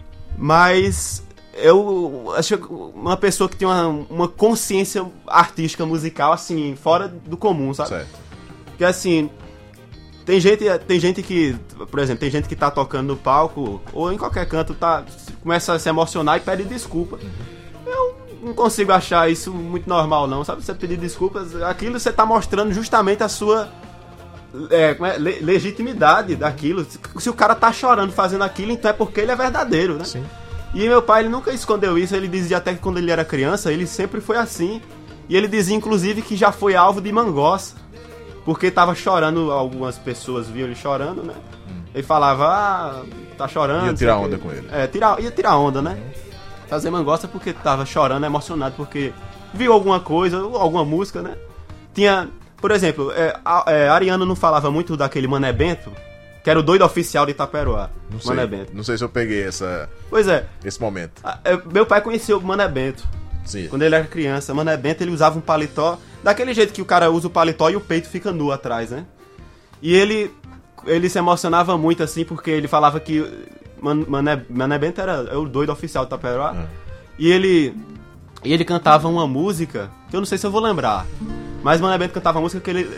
mas eu acho uma pessoa que tem uma consciência artística, musical, assim, fora do comum, sabe? Certo. Porque assim, tem gente que, por exemplo, tem gente que tá tocando no palco ou em qualquer canto, começa a se emocionar e pede desculpa. Eu não consigo achar isso muito normal, não, sabe? Você pedir desculpas, aquilo você tá mostrando justamente a sua legitimidade daquilo. Se o cara tá chorando fazendo aquilo, então é porque ele é verdadeiro, né? Sim. E meu pai, ele nunca escondeu isso. Ele dizia até que quando ele era criança, ele sempre foi assim. E ele dizia, inclusive, que já foi alvo de mangoça, porque tava chorando, algumas pessoas viam ele chorando, né? Ele falava, tá chorando. Ia tirar onda com ele. Ia tirar onda, né? Fazer mangoça porque tava chorando, emocionado, porque viu alguma coisa, alguma música, né? por exemplo, Ariano não falava muito daquele Mané Bento, que era o doido oficial de Itaperoá. Mané Bento. Não sei se eu peguei Pois é. esse momento. Meu pai conheceu o Mané Bento. Sim. Quando ele era criança. Mané Bento, ele usava um paletó, daquele jeito que o cara usa o paletó e o peito fica nu atrás, né? E ele se emocionava muito, assim, porque ele falava que Mané Bento era o doido oficial de Itaperoá. E ele cantava uma música, que eu não sei se eu vou lembrar, mas Mané Bento cantava uma música que ele...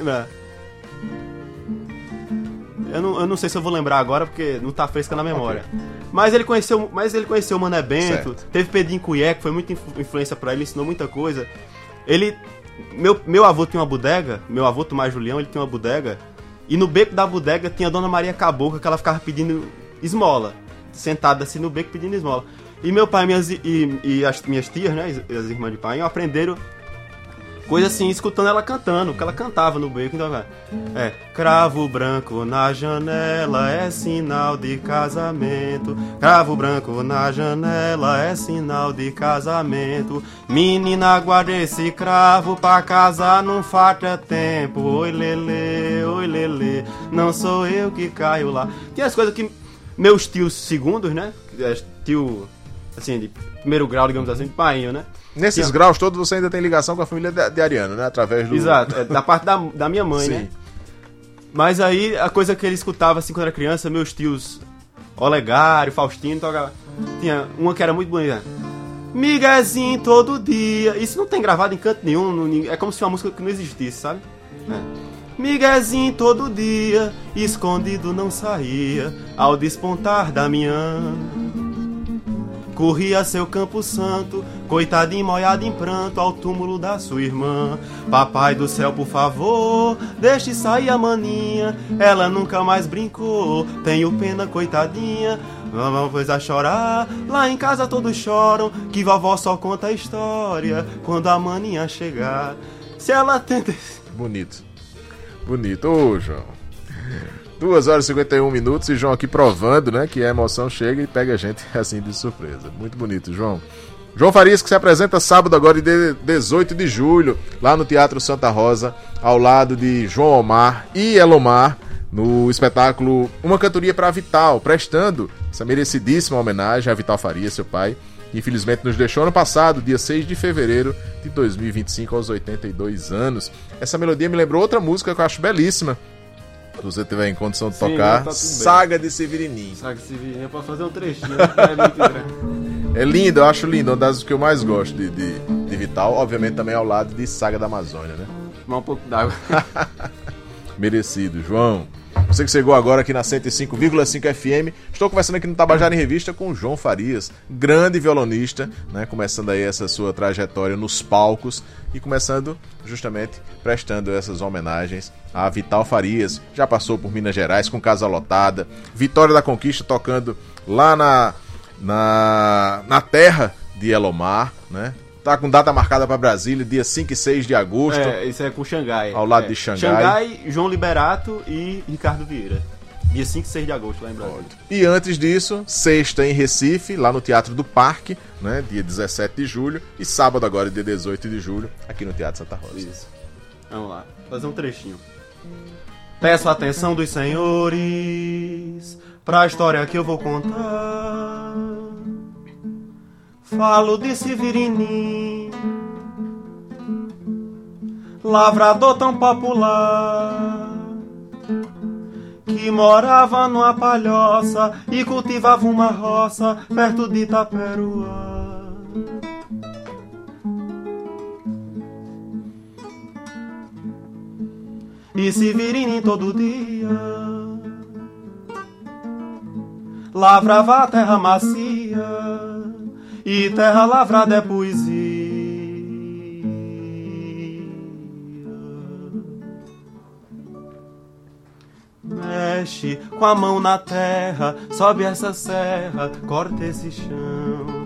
Eu não sei se eu vou lembrar agora, porque não tá fresca na memória. Okay. Mas ele conheceu o Mané Bento, certo. Teve Pedrinho Cunhé, que foi muita influência pra ele, ensinou muita coisa. Meu avô tinha uma bodega, meu avô Tomás Julião, ele tinha uma bodega, e no beco da bodega tinha a Dona Maria Cabocla, que ela ficava pedindo esmola, sentada assim no beco pedindo esmola. E meu pai e as minhas tias, né, as irmãs de pai, aprenderam coisa assim, escutando ela cantando, porque ela cantava no beco. Então, cravo branco na janela é sinal de casamento. Cravo branco na janela é sinal de casamento. Menina, guarda esse cravo pra casar, não falta tempo. Oi, lelê, não sou eu que caio lá. Tem as coisas que meus tios segundos, né, tio, assim, de primeiro grau, digamos assim, de painho, né? Nesses graus todos você ainda tem ligação com a família de Ariano, né? Através do... Exato, da parte da minha mãe, sim, né? Mas aí, a coisa que ele escutava, assim, quando era criança, meus tios Olegário, Faustino, tocava... Tinha uma que era muito bonita. Miguezinho todo dia. Isso não tem gravado em canto nenhum, é como se uma música que não existisse, sabe? Miguezinho todo dia, escondido não saía, ao despontar da manhã. Corria seu Campo Santo, coitadinho molhado em pranto, ao túmulo da sua irmã. Papai do céu, por favor, deixe sair a maninha, ela nunca mais brincou, tenho pena, coitadinha. Vamos pois a chorar, lá em casa todos choram, que vovó só conta a história quando a maninha chegar. Se ela tenta... Bonito. Ô, João. 2h51 e João aqui provando, né, que a emoção chega e pega a gente assim de surpresa. Muito bonito, João. João Farias, que se apresenta sábado agora, de 18 de julho, lá no Teatro Santa Rosa, ao lado de João Omar e Elomar, no espetáculo Uma Cantoria para Vital, prestando essa merecidíssima homenagem a Vital Farias, seu pai, que infelizmente nos deixou ano passado, dia 6 de fevereiro de 2025, aos 82 anos. Essa melodia me lembrou outra música que eu acho belíssima, se você tiver em condição de tocar, Saga de Severininho. Saga de Severininho, pode fazer um trechinho. É lindo, eu acho lindo, uma das que eu mais gosto de Vital, obviamente também ao lado de Saga da Amazônia, né? Tomar um pouco d'água. Merecido, João. Você que chegou agora aqui na 105,5 FM, estou conversando aqui no Tabajara em Revista com o João Farias, grande violonista, né? Começando aí essa sua trajetória nos palcos e começando justamente prestando essas homenagens a Vital Farias. Já passou por Minas Gerais com Casa Lotada, Vitória da Conquista tocando lá na terra de Elomar, né? Tá com data marcada para Brasília, dia 5 e 6 de agosto. Isso é com Xangai. Ao lado de Xangai. Xangai, João Liberato e Ricardo Vieira. Dia 5 e 6 de agosto, lá em Brasília. E antes disso, sexta em Recife, lá no Teatro do Parque, né? Dia 17 de julho. E sábado agora, dia 18 de julho, aqui no Teatro Santa Rosa. Isso. Vamos lá, fazer um trechinho. Peço a atenção dos senhores pra história que eu vou contar. Falo de Severininho, lavrador tão popular, que morava numa palhoça e cultivava uma roça perto de Itaperoá. E Severininho todo dia lavrava a terra macia, e terra lavrada é poesia. Mexe com a mão na terra, sobe essa serra, corta esse chão.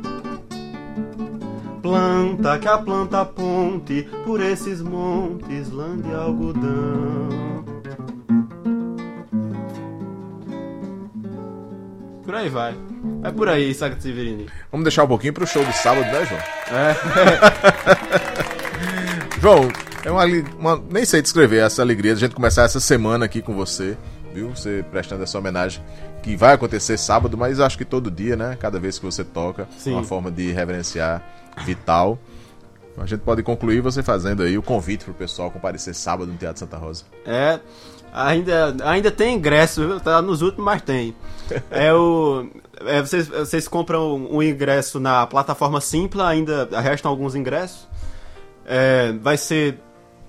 Planta que a planta ponte por esses montes, lã de algodão. Por aí vai. É por aí, Saga de Severininho. Vamos deixar um pouquinho pro show de sábado, né, João? João, nem sei descrever essa alegria de a gente começar essa semana aqui com você, viu? Você prestando essa homenagem que vai acontecer sábado, mas acho que todo dia, né? Cada vez que você toca, Sim. uma forma de reverenciar Vital. A gente pode concluir você fazendo aí o convite pro pessoal comparecer sábado no Teatro Santa Rosa. Ainda tem ingresso, viu? Tá nos últimos, mas tem. Vocês compram um ingresso na plataforma Simpla, ainda restam alguns ingressos. Vai ser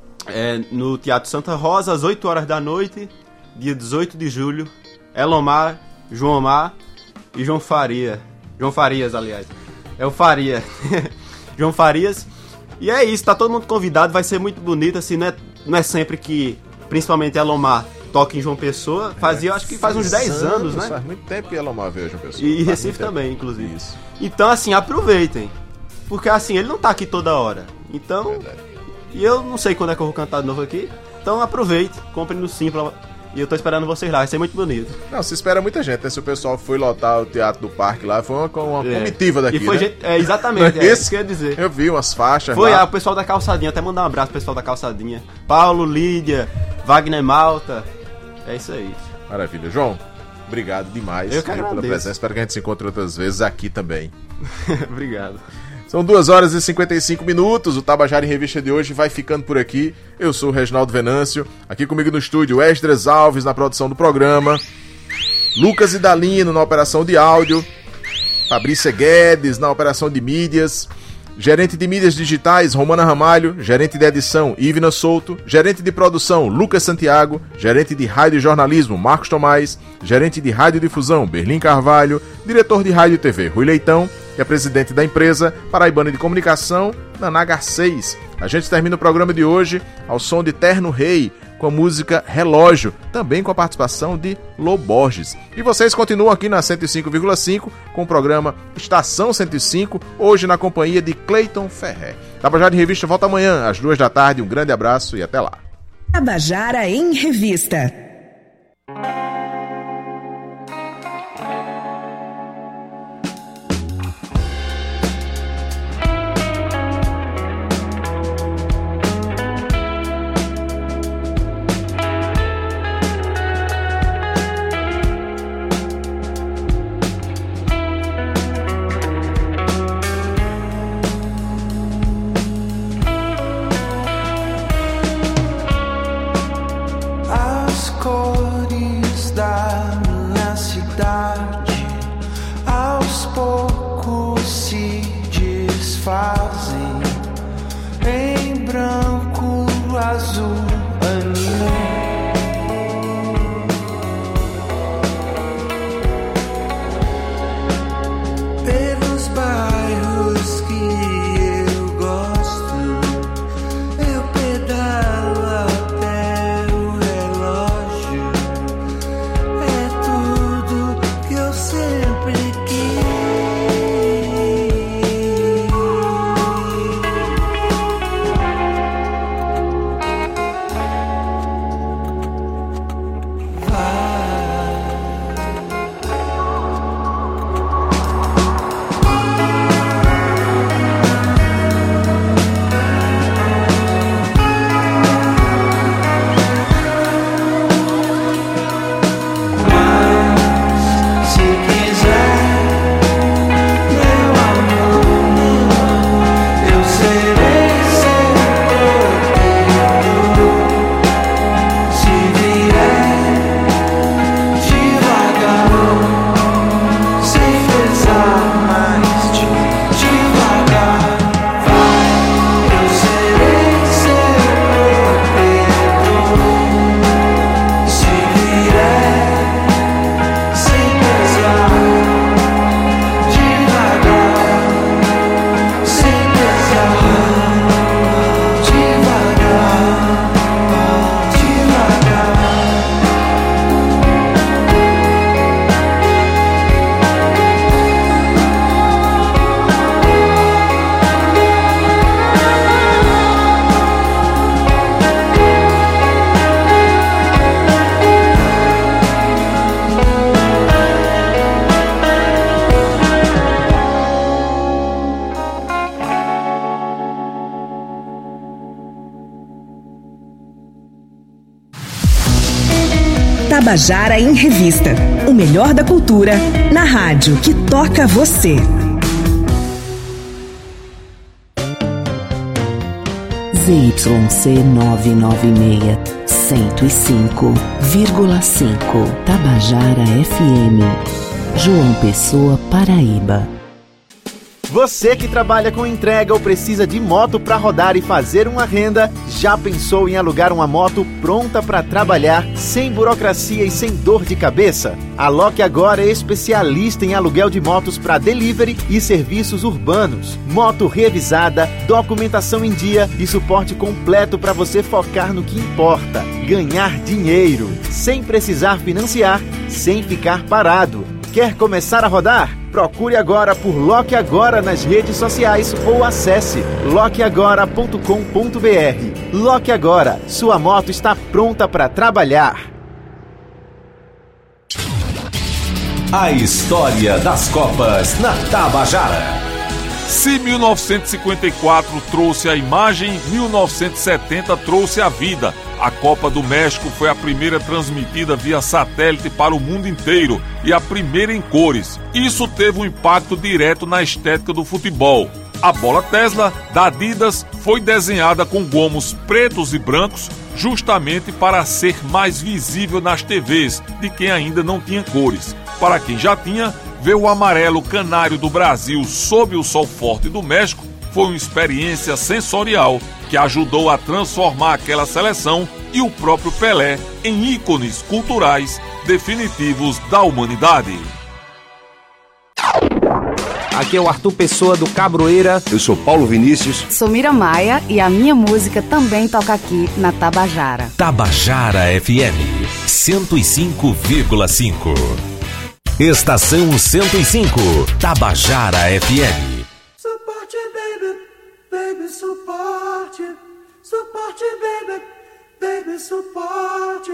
no Teatro Santa Rosa, às 8 horas da noite, dia 18 de julho. Elomar, João Mar e João Faria. João Farias, aliás. É o Faria. João Farias. E é isso, tá todo mundo convidado, vai ser muito bonito, assim, não é sempre que, principalmente Elomar, toca em João Pessoa. Acho que faz uns 10 anos, né? Faz muito tempo que Elomar veio João Pessoa. E Recife também, inclusive. Isso. Então, assim, aproveitem. Porque, assim, ele não tá aqui toda hora. Então, Verdade. e eu não sei quando é que eu vou cantar de novo aqui. Então, aproveite, compre no Simpla. E eu tô esperando vocês lá, vai ser muito bonito. Não, se espera muita gente, né? Se o pessoal foi lotar o Teatro do Parque lá, foi uma comitiva daqui, e foi né? gente, exatamente, isso que eu ia dizer. Eu vi umas faixas Foi lá. o pessoal da Calçadinha, até mandar um abraço pro pessoal da Calçadinha. Paulo, Lídia, Wagner Malta. É isso aí. Maravilha. João, obrigado demais Eu que pela agradeço. presença. Espero que a gente se encontre outras vezes aqui também. Obrigado. São 2 horas e 55 minutos. O Tabajara em Revista de hoje vai ficando por aqui. Eu sou o Reginaldo Venâncio. Aqui comigo no estúdio, Esdras Alves na produção do programa, Lucas Idalino na operação de áudio, Fabrícia Guedes na operação de mídias, gerente de mídias digitais, Romana Ramalho, gerente de edição, Ivna Souto, gerente de produção, Lucas Santiago, gerente de rádio e jornalismo, Marcos Tomás, gerente de radiodifusão, Berlim Carvalho, diretor de rádio e TV, Rui Leitão, e a presidente da empresa Paraibana de Comunicação, Naná Garcês. A gente termina o programa de hoje ao som de Terno Rei, com a música Relógio, também com a participação de Lô Borges. E vocês continuam aqui na 105,5 com o programa Estação 105, hoje na companhia de Cleiton Ferrer. Tabajara em Revista volta amanhã, às 2 da tarde. Um grande abraço e até lá. Tabajara em Revista. As cores Tabajara em Revista. O melhor da cultura na rádio que toca você. ZYC 996, 105,5. Tabajara FM. João Pessoa, Paraíba. Você que trabalha com entrega ou precisa de moto para rodar e fazer uma renda, já pensou em alugar uma moto pronta para trabalhar, sem burocracia e sem dor de cabeça? A Loque Agora é especialista em aluguel de motos para delivery e serviços urbanos. Moto revisada, documentação em dia e suporte completo para você focar no que importa: ganhar dinheiro, sem precisar financiar, sem ficar parado. Quer começar a rodar? Procure agora por Loque Agora nas redes sociais ou acesse loqueagora.com.br. Loque Agora, sua moto está pronta para trabalhar. A história das Copas na Tabajara. Se 1954 trouxe a imagem, 1970 trouxe a vida. A Copa do México foi a primeira transmitida via satélite para o mundo inteiro e a primeira em cores. Isso teve um impacto direto na estética do futebol. A bola Tesla da Adidas foi desenhada com gomos pretos e brancos justamente para ser mais visível nas TVs de quem ainda não tinha cores. Para quem já tinha, ver o amarelo canário do Brasil sob o sol forte do México foi uma experiência sensorial que ajudou a transformar aquela seleção e o próprio Pelé em ícones culturais definitivos da humanidade. Aqui é o Arthur Pessoa do Cabroeira. Eu sou Paulo Vinícius. Sou Mira Maia e a minha música também toca aqui na Tabajara. Tabajara FM 105,5. Estação 105, Tabajara FM. Suporte, baby, baby, suporte. Suporte, baby, baby, suporte.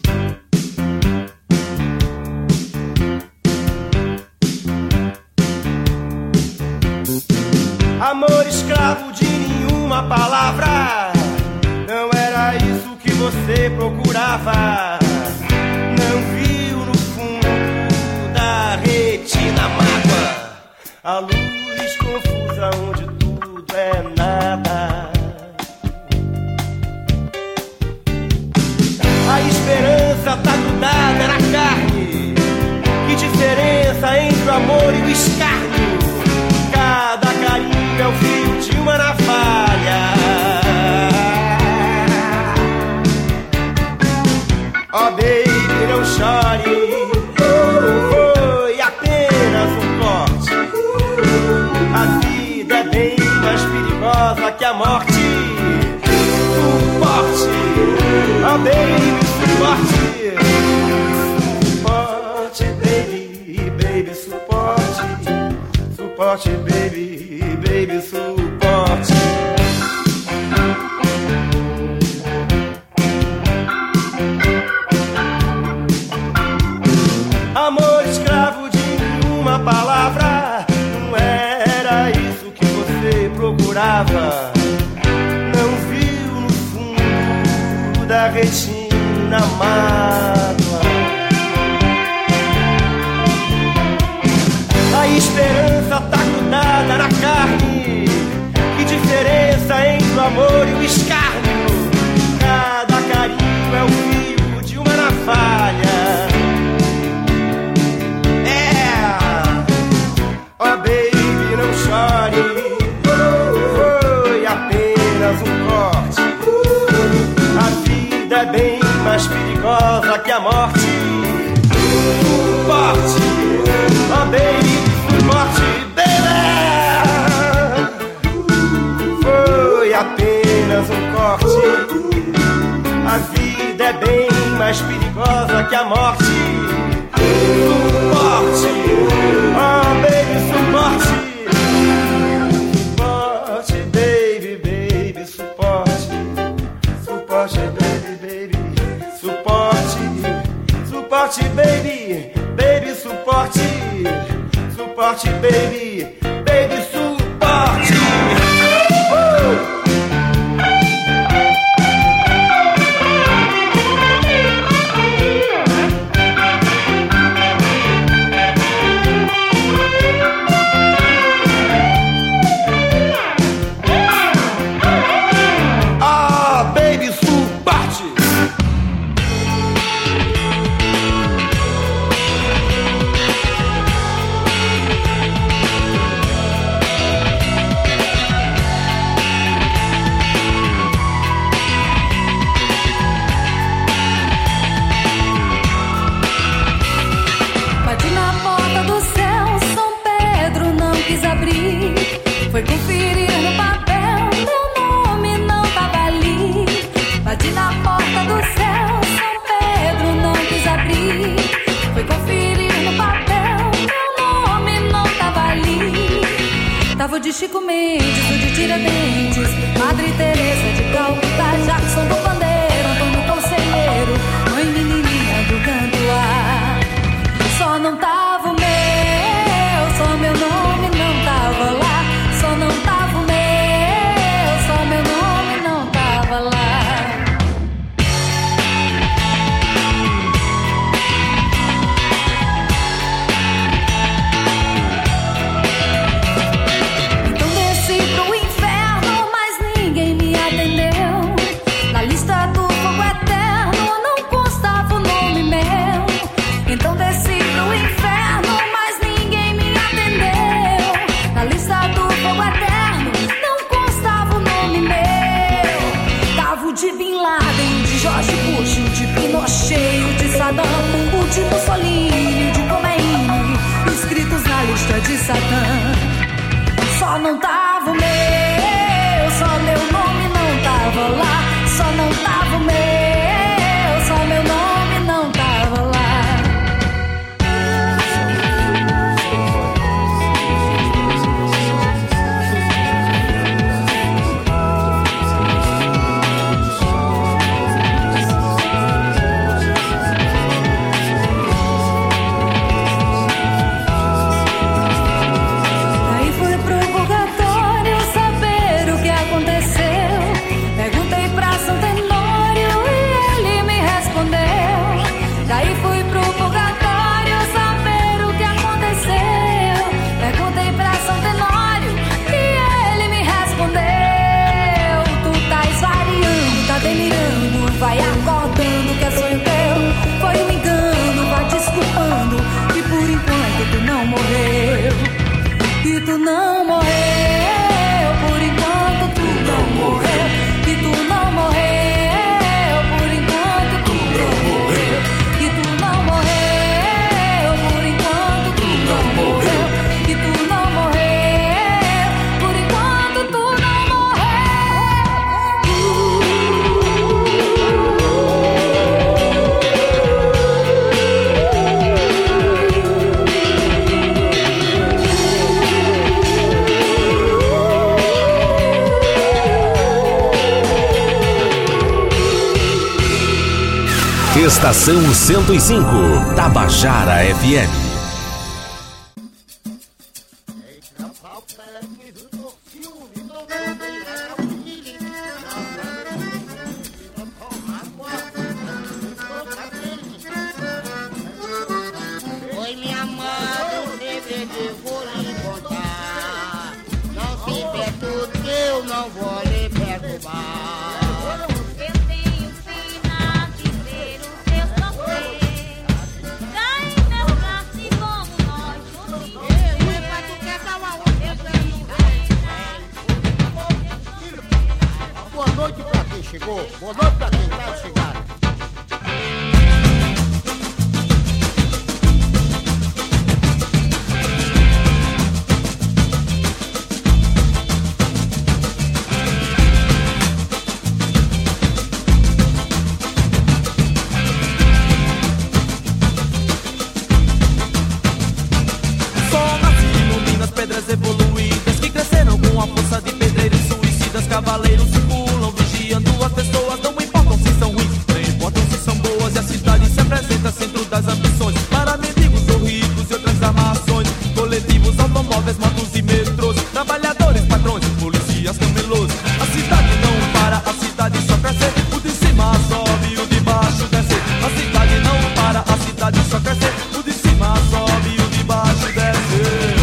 Amor escravo de nenhuma palavra, não era isso que você procurava. Não viu no fundo da retina mágoa, a luz confusa onde tudo é nada. A esperança tá grudada na carne. Que diferença entre o amor e o escárnio? Cada carinho é o fio de uma navalha. Oh baby, não chore, foi apenas um corte. A vida é bem mais perigosa que a morte. Suporte, oh baby, suporte. Suporte, baby, baby, suporte. Suporte, baby, baby, suporte. Amor escravo de nenhuma palavra, não era isso que você procurava. Não viu no fundo da retina mágoa. A esperança tá grudada na carne. Que diferença entre o amor e o escárnio? Cada carinho é o fio de uma navalha. Oh baby, não chore, foi apenas um corte. A vida é bem mais perigosa que a morte. Suporte, oh baby, suporte, baby. Foi apenas um corte. A vida é bem mais perigosa que a morte. Suporte, oh baby, suporte. Suporte, baby, baby, suporte. Suporte, baby, baby, suporte. Suporte, baby, baby, suporte. Suporte, baby, baby, suporte. Mendes, o de Tiradentes, Madre Teresa de Calcutá, Jackson do Pandeiro, Antônio Conselheiro, Mãe Menininha do Cantuá. Só não tava o meu, só meu nome não tava lá. Só não tava o meu, só meu nome não tava lá. Então desci pro inferno, mas ninguém me atendeu. Na lista do fogo eterno não constava o nome meu. Então desci pro inferno, mas ninguém me atendeu. Na lista do fogo eterno não constava o nome meu. Tava o de Bin Laden, de George Bush, o de Pinochet, o de Saddam, o de Mussolini, o de Khomeini, inscritos na lista de Satã. Só não tava o meu, só meu nome não tava lá. Só não tava o meu, só meu nome não tava lá. Aí fui pro purgatório saber o que aconteceu. Perguntei pra São Tenório e ele me respondeu. Daí fui pro purgatório saber o que aconteceu. Perguntei pra São Tenório e ele me respondeu. Tu tá variando, tá delirando, vai acordando que é sonho teu. Foi um engano, vai desculpando que por enquanto tu não morreu. Que tu não morreu, por enquanto tu não morreu. Que tu não morreu, por enquanto tu não morreu. Que tu não morreu, por enquanto tu não morreu. Que tu não morreu, por enquanto tu não morreu. Estação 105, Tabajara FM. Oi, minha mãe, o segredo eu vou lhe contar. Não se perturbe, eu não vou lhe perturbar. Eu tenho pena de ver o teu sofrer. Cai em meu braço e vamos nós juntos. Ei, pai, tu quer dar uma outra? Boa noite pra quem chegou. Boa noite pra quem tá chegando. Sol nasce e ilumina as pedras evoluídas que cresceram com a força de pedreiros suicidas. Cavaleiros circulam vigiando as pessoas, não importam se são ruins, não importam se são boas. E a cidade se apresenta centro das ambições para mendigos ou ricos e outras armações. Coletivos, automóveis, motos e metrôs, trabalhadores, patrões, polícias, camelôs. A cidade não para, a cidade só cresce. O de cima sobe, o de baixo desce. A cidade não para, a cidade só cresce. O de cima sobe, o de baixo desce.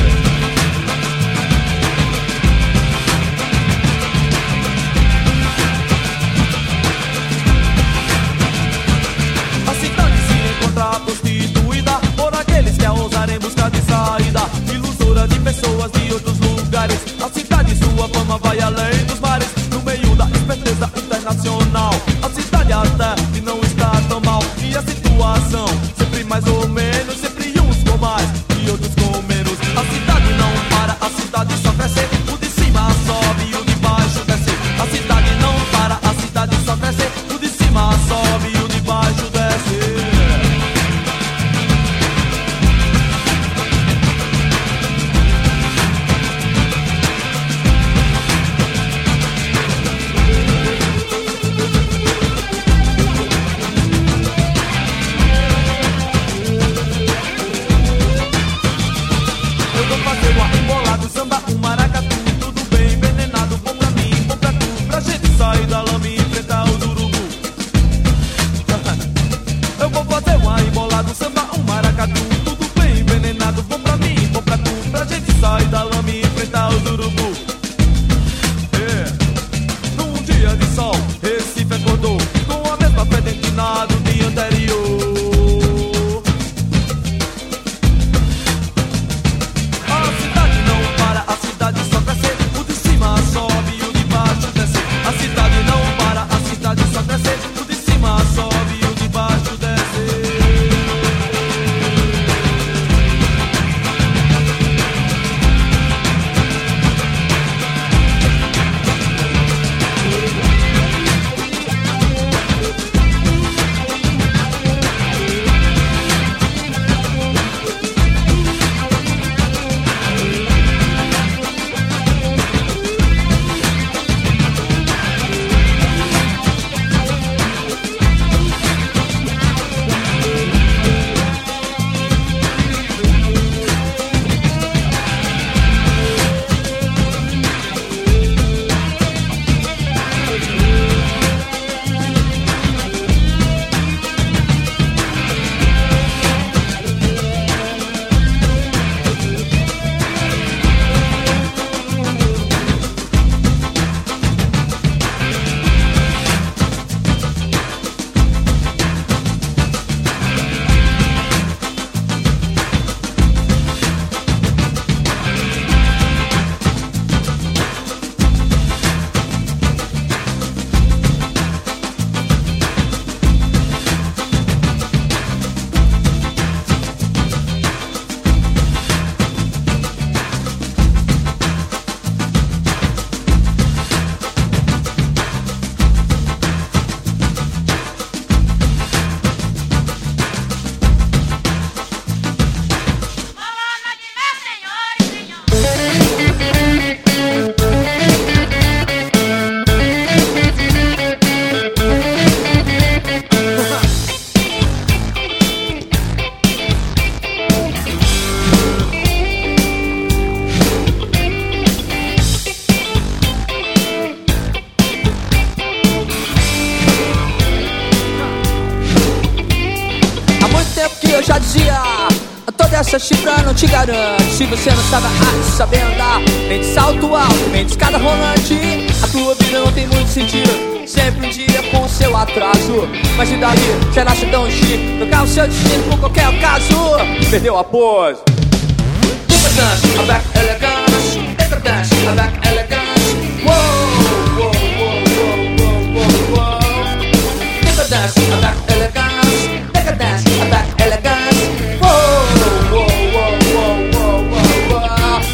já dizia, toda essa chifra não te garante. Se você não sabe a arte, saber andar, nem de salto alto, nem de escada rolante, a tua vida não tem muito sentido. Sempre um dia com o seu atraso. Mas e daí, você acha tão chique trocar o seu destino por qualquer ocaso? Perdeu a pose. Decadence, a back elegance. Decadence, a back elegance. Whoa, whoa, whoa, whoa, whoa, whoa. Decadence, a back elegance. Decadence, a back elegance. Whoa, whoa, whoa, whoa, whoa, whoa, whoa.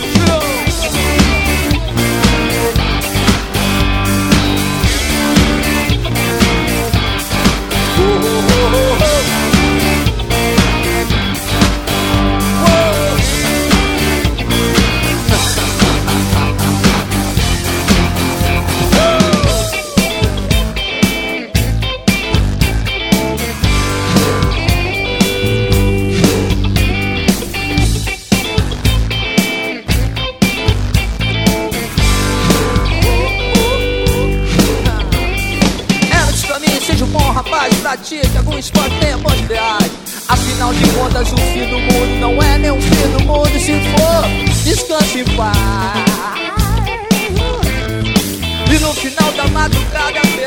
Pratique algum esporte, tenha bons ideais. Afinal de contas, o fim do mundo não é nem o fim do mundo. Se for, descanse em paz. E no final da madrugada